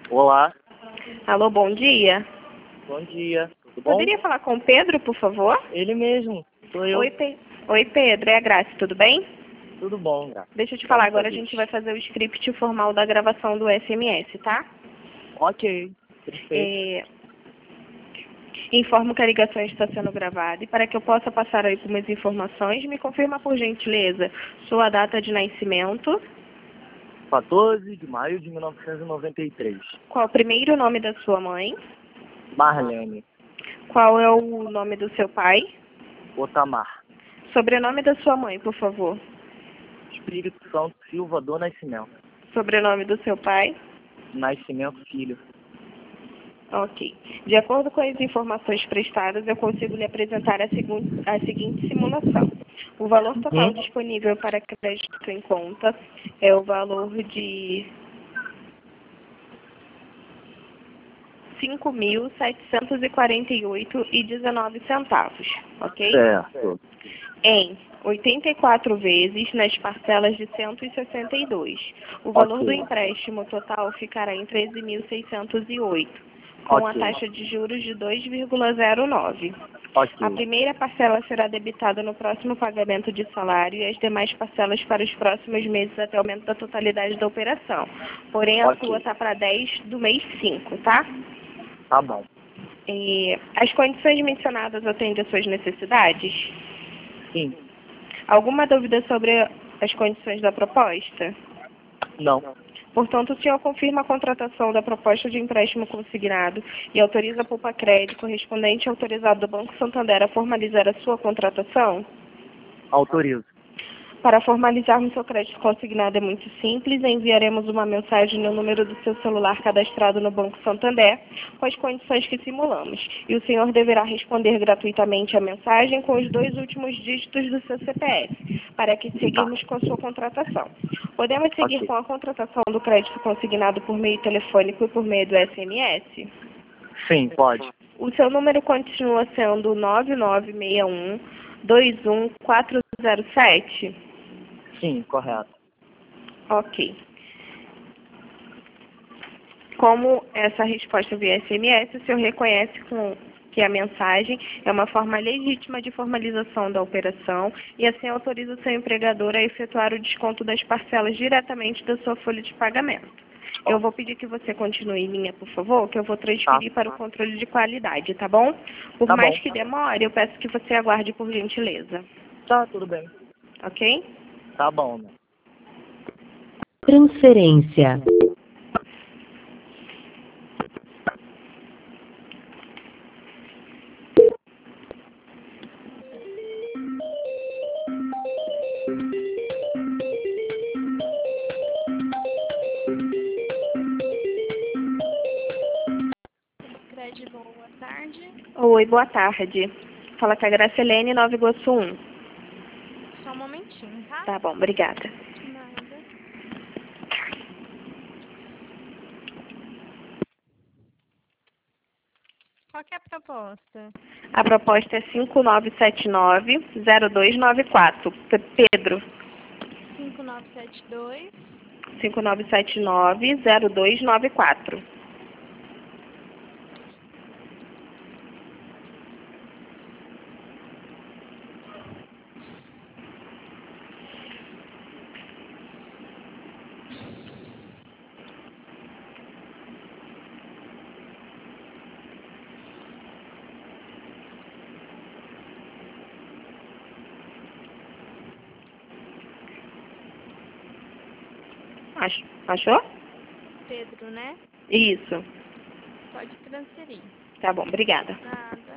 Olá, Alô, bom dia. bom dia. Tudo bom? Poderia falar com o Pedro, por favor? Ele mesmo, sou eu. Oi, Pedro, é a Graça, tudo bem? Tudo bom, Graça. Deixa eu te falar, agora a Deus. gente vai fazer o script formal da gravação do SMS, tá? Ok, perfeito. Informo que a ligação está sendo gravada e para que eu possa passar aí algumas informações, me confirma por gentileza sua data de nascimento, 14 de maio de 1993. qual o primeiro nome da sua mãe, Marlene, qual é o nome do seu pai, Otamar, sobrenome da sua mãe, por favor, Espírito Santo Silva do Nascimento. sobrenome do seu pai. Nascimento Filho. Ok. De acordo com as informações prestadas, eu consigo lhe apresentar a seguinte simulação. O valor total disponível para crédito em conta é o valor de R$ 5.748,19, ok? Certo. Em 84 vezes nas parcelas de 162. O valor do empréstimo total ficará em 13.608, com a taxa de juros de 2,09. A primeira parcela será debitada no próximo pagamento de salário e as demais parcelas para os próximos meses até o aumento da totalidade da operação. Porém, a sua está para 10 do mês 5, tá? Tá bom. As condições mencionadas atendem às suas necessidades? Sim. Alguma dúvida sobre as condições da proposta? Não. Portanto, o senhor confirma a contratação da proposta de empréstimo consignado e autoriza a Poupa Crédito correspondente autorizado do Banco Santander a formalizar a sua contratação? Autorizo. Para formalizarmos seu crédito consignado é muito simples, enviaremos uma mensagem no número do seu celular cadastrado no Banco Santander com as condições que simulamos. E o senhor deverá responder gratuitamente a mensagem com os 2 últimos dígitos do seu CPF, para que seguirmos com a sua contratação. Podemos seguir com a contratação do crédito consignado por meio telefônico e por meio do SMS? Sim, pode. O seu número continua sendo 9961-21407? Sim, correto. Ok. Como essa resposta via SMS, o senhor reconhece que a mensagem é uma forma legítima de formalização da operação e assim autoriza o seu empregador a efetuar o desconto das parcelas diretamente da sua folha de pagamento. Eu vou pedir que você continue em linha, por favor, que eu vou transferir para o controle de qualidade, tá bom? Por mais que demore, eu peço que você aguarde por gentileza. Tá, tudo bem. Ok? Tá bom, né? Transferência. Boa tarde. Oi, boa tarde. Fala com a Gracelene, Nova Iguaçu 1. Só um momentinho, tá? Tá bom, obrigada. De nada. Qual que é a proposta? A proposta é 5979-0294. Pedro. 5972. 5979-0294. Achou? Pedro, né? Isso. Pode transferir. Tá bom, obrigada. Nada.